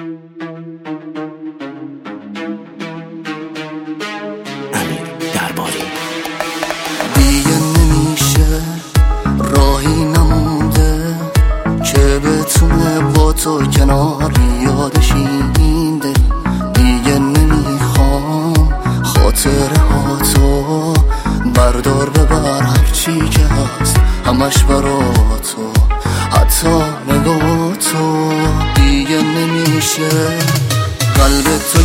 دیگه نمیشه راهی نمونده که بتونه با تو کناری یادش این دل. دیگه نمیخوام خاطره ها تو بردار ببر، هرچی که هست همش برا تو، حتی نگاه تو. دیگه نمیشه قلب تو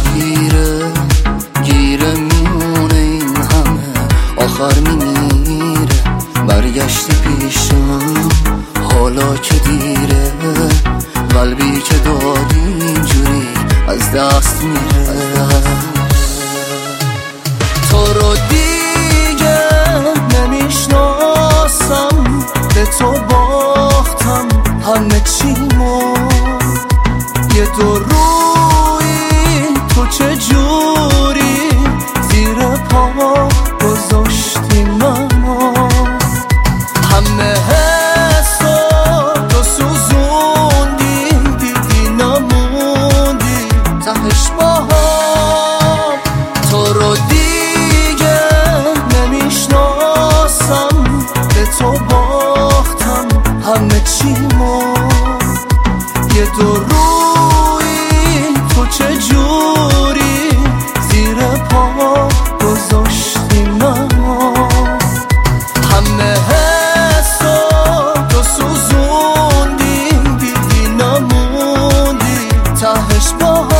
گیره میمونه این همه، آخر میمیره. برگشتی پیشم حالا که دیره، قلبی که دادی اینجوری از دست میره. تو رو دیگه نمیشناسم، به تو باختم همه چیمو. یه دو روی تو چجوری زیر پا گذاشتی منو، همه حساتو سوزوندی، دیدی نموندی تهش باهم. تو رو دیگه نمیشناسم، به تو باختم همه چیمو. یه دو روی تو چجوری زیر پا گذاشتی منو، همه حساتو سوزوندی، دیدی نموندی تهش باهم.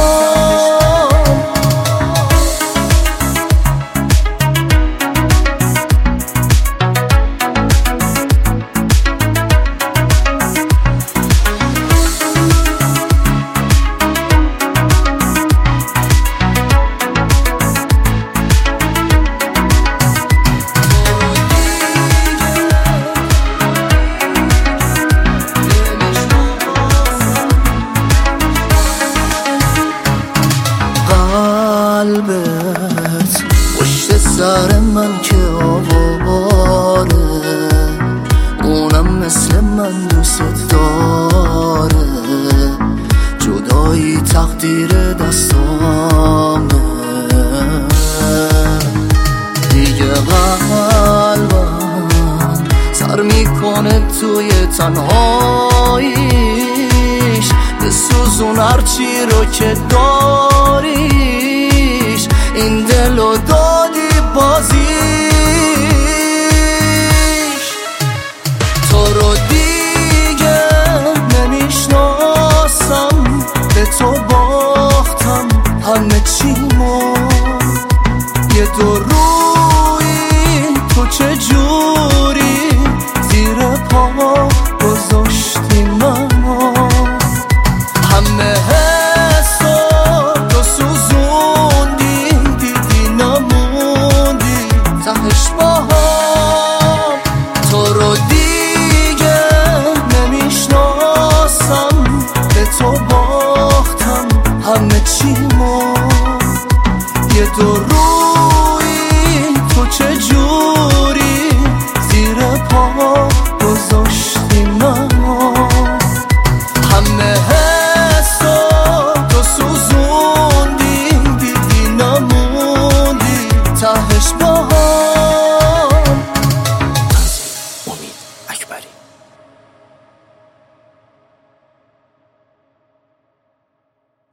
قلبت پشت سر من که آواره، اونم مثل من دوست داره. جدایی تقدیر دستامه، دیگه قلبم سر میکنه توی تنهاییش. بسوزون هرچی رو که داره،